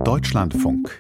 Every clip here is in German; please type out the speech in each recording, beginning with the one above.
Deutschlandfunk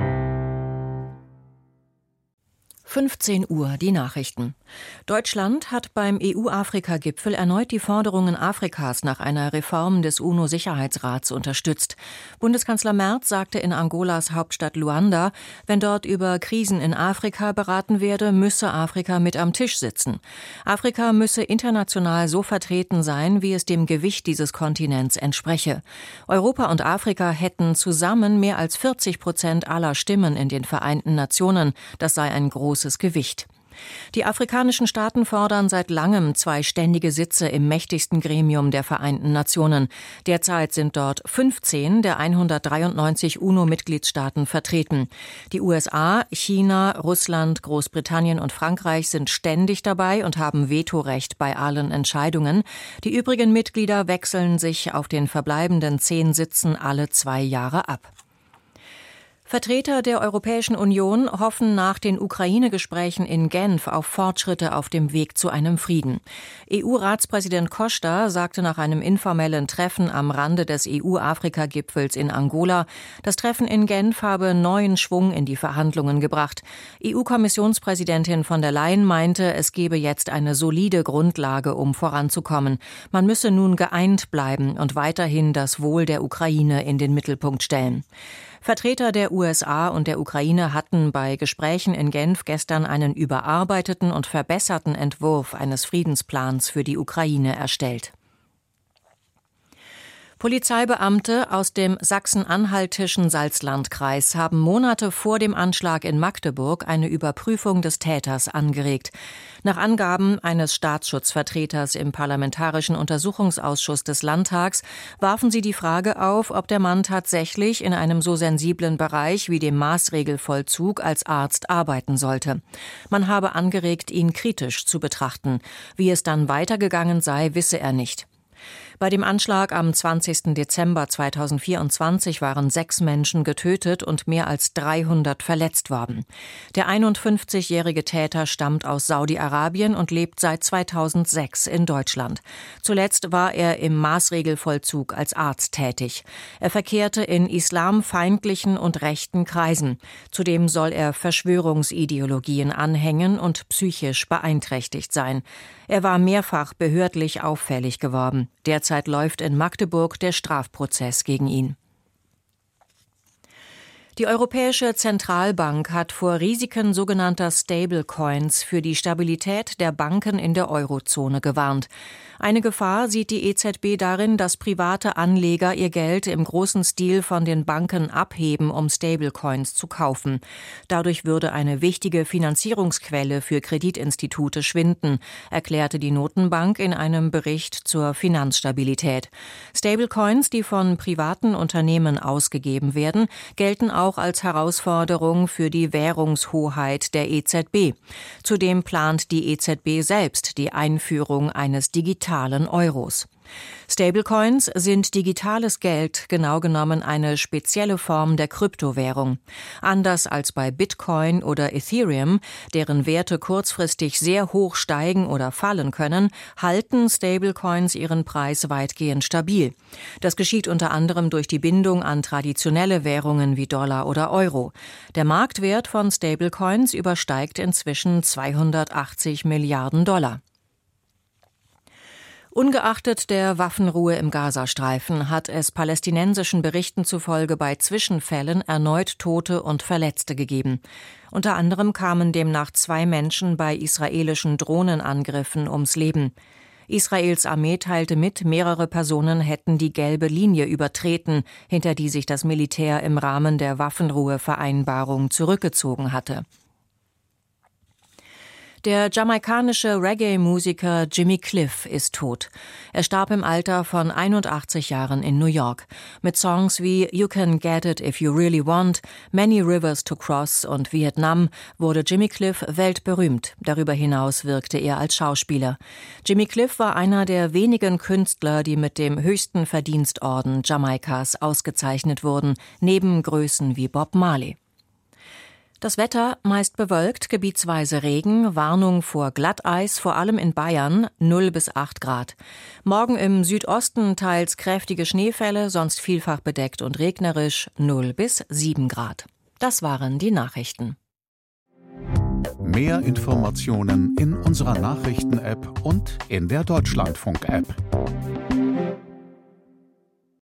15 Uhr, die Nachrichten. Deutschland hat beim EU-Afrika-Gipfel erneut die Forderungen Afrikas nach einer Reform des UNO-Sicherheitsrats unterstützt. Bundeskanzler Merz sagte in Angolas Hauptstadt Luanda, wenn dort über Krisen in Afrika beraten werde, müsse Afrika mit am Tisch sitzen. Afrika müsse international so vertreten sein, wie es dem Gewicht dieses Kontinents entspreche. Europa und Afrika hätten zusammen mehr als 40% aller Stimmen in den Vereinten Nationen. Das sei ein großes Gewicht. Die afrikanischen Staaten fordern seit langem 2 ständige Sitze im mächtigsten Gremium der Vereinten Nationen. Derzeit sind dort 15 der 193 UNO-Mitgliedstaaten vertreten. Die USA, China, Russland, Großbritannien und Frankreich sind ständig dabei und haben Vetorecht bei allen Entscheidungen. Die übrigen Mitglieder wechseln sich auf den verbleibenden 10 Sitzen alle 2 Jahre ab. Vertreter der Europäischen Union hoffen nach den Ukraine-Gesprächen in Genf auf Fortschritte auf dem Weg zu einem Frieden. EU-Ratspräsident Costa sagte nach einem informellen Treffen am Rande des EU-Afrika-Gipfels in Angola, das Treffen in Genf habe neuen Schwung in die Verhandlungen gebracht. EU-Kommissionspräsidentin von der Leyen meinte, es gebe jetzt eine solide Grundlage, um voranzukommen. Man müsse nun geeint bleiben und weiterhin das Wohl der Ukraine in den Mittelpunkt stellen. Vertreter der USA und der Ukraine hatten bei Gesprächen in Genf gestern einen überarbeiteten und verbesserten Entwurf eines Friedensplans für die Ukraine erstellt. Polizeibeamte aus dem sachsen-anhaltischen Salzlandkreis haben Monate vor dem Anschlag in Magdeburg eine Überprüfung des Täters angeregt. Nach Angaben eines Staatsschutzvertreters im Parlamentarischen Untersuchungsausschuss des Landtags warfen sie die Frage auf, ob der Mann tatsächlich in einem so sensiblen Bereich wie dem Maßregelvollzug als Arzt arbeiten sollte. Man habe angeregt, ihn kritisch zu betrachten. Wie es dann weitergegangen sei, wisse er nicht. Bei dem Anschlag am 20. Dezember 2024 waren 6 Menschen getötet und mehr als 300 verletzt worden. Der 51-jährige Täter stammt aus Saudi-Arabien und lebt seit 2006 in Deutschland. Zuletzt war er im Maßregelvollzug als Arzt tätig. Er verkehrte in islamfeindlichen und rechten Kreisen. Zudem soll er Verschwörungsideologien anhängen und psychisch beeinträchtigt sein. Er war mehrfach behördlich auffällig geworden. Derzeit läuft in Magdeburg der Strafprozess gegen ihn. Die Europäische Zentralbank hat vor Risiken sogenannter Stablecoins für die Stabilität der Banken in der Eurozone gewarnt. Eine Gefahr sieht die EZB darin, dass private Anleger ihr Geld im großen Stil von den Banken abheben, um Stablecoins zu kaufen. Dadurch würde eine wichtige Finanzierungsquelle für Kreditinstitute schwinden, erklärte die Notenbank in einem Bericht zur Finanzstabilität. Stablecoins, die von privaten Unternehmen ausgegeben werden, gelten auch als Herausforderung für die Währungshoheit der EZB. Zudem plant die EZB selbst die Einführung eines digitalen Euros. Stablecoins sind digitales Geld, genau genommen eine spezielle Form der Kryptowährung. Anders als bei Bitcoin oder Ethereum, deren Werte kurzfristig sehr hoch steigen oder fallen können, halten Stablecoins ihren Preis weitgehend stabil. Das geschieht unter anderem durch die Bindung an traditionelle Währungen wie Dollar oder Euro. Der Marktwert von Stablecoins übersteigt inzwischen 280 Milliarden $. Ungeachtet der Waffenruhe im Gazastreifen hat es palästinensischen Berichten zufolge bei Zwischenfällen erneut Tote und Verletzte gegeben. Unter anderem kamen demnach 2 Menschen bei israelischen Drohnenangriffen ums Leben. Israels Armee teilte mit, mehrere Personen hätten die gelbe Linie übertreten, hinter die sich das Militär im Rahmen der Waffenruhevereinbarung zurückgezogen hatte. Der jamaikanische Reggae-Musiker Jimmy Cliff ist tot. Er starb im Alter von 81 Jahren in New York. Mit Songs wie You Can Get It If You Really Want, Many Rivers to Cross und Vietnam wurde Jimmy Cliff weltberühmt. Darüber hinaus wirkte er als Schauspieler. Jimmy Cliff war einer der wenigen Künstler, die mit dem höchsten Verdienstorden Jamaikas ausgezeichnet wurden, neben Größen wie Bob Marley. Das Wetter meist bewölkt, gebietsweise Regen, Warnung vor Glatteis, vor allem in Bayern, 0 bis 8 Grad. Morgen im Südosten teils kräftige Schneefälle, sonst vielfach bedeckt und regnerisch, 0 bis 7 Grad. Das waren die Nachrichten. Mehr Informationen in unserer Nachrichten-App und in der Deutschlandfunk-App.